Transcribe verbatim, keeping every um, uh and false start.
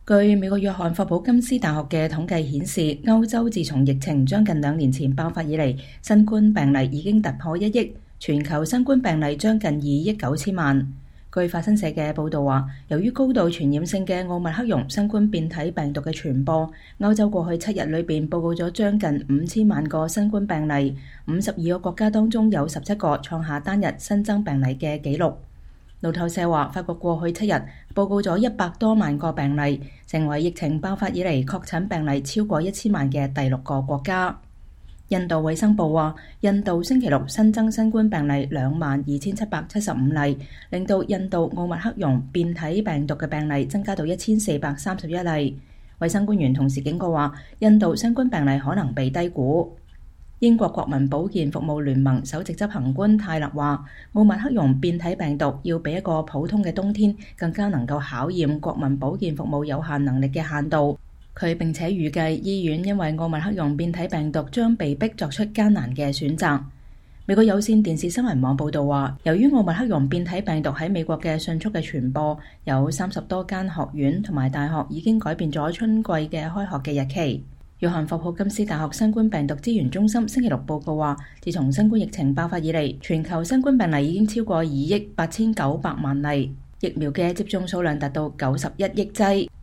據美國約翰霍普金斯大學嘅統計顯示，歐洲自從疫情將近兩年前爆發以嚟，新冠病例已經突破一億，全球新冠病例將近二億九千萬。據法新社嘅報導話，由於高度傳染性嘅奧密克戎新冠變體病毒嘅傳播，歐洲過去七日裏邊報告咗將近五千萬個新冠病例，五十二個國家當中有十七個創下單日新增病例嘅紀錄。路透社話，法國過去七日報告咗一百多萬個病例，成為疫情爆發以嚟確診病例超過一千萬嘅第六個國家。印度衛生部話，印度星期六新增新冠病例兩萬二千七百七十五例，令到印度奧密克戎變體病毒嘅病例增加到一千四百三十一例。衛生官員同時警告話，印度新冠病例可能被低估。英國國民保健服務聯盟首席執行官泰勒話，奧密克戎變體病毒要比一個普通嘅冬天更加能夠考驗國民保健服務有限能力嘅限度。佢並且預計醫院因為奧密克戎變體病毒將被迫作出艱難嘅選擇。美國有線電視新聞網報導話，由於奧密克戎變體病毒喺美國嘅迅速嘅傳播，有三十多間學院同埋大學已經改變咗春季嘅開學嘅日期。約翰霍普金斯大學新冠病毒資源中心星期六報告話，自從新冠疫情爆發以嚟，全球新冠病例已經超過二億八千九百萬例，疫苗嘅接種數量達到九十一億劑。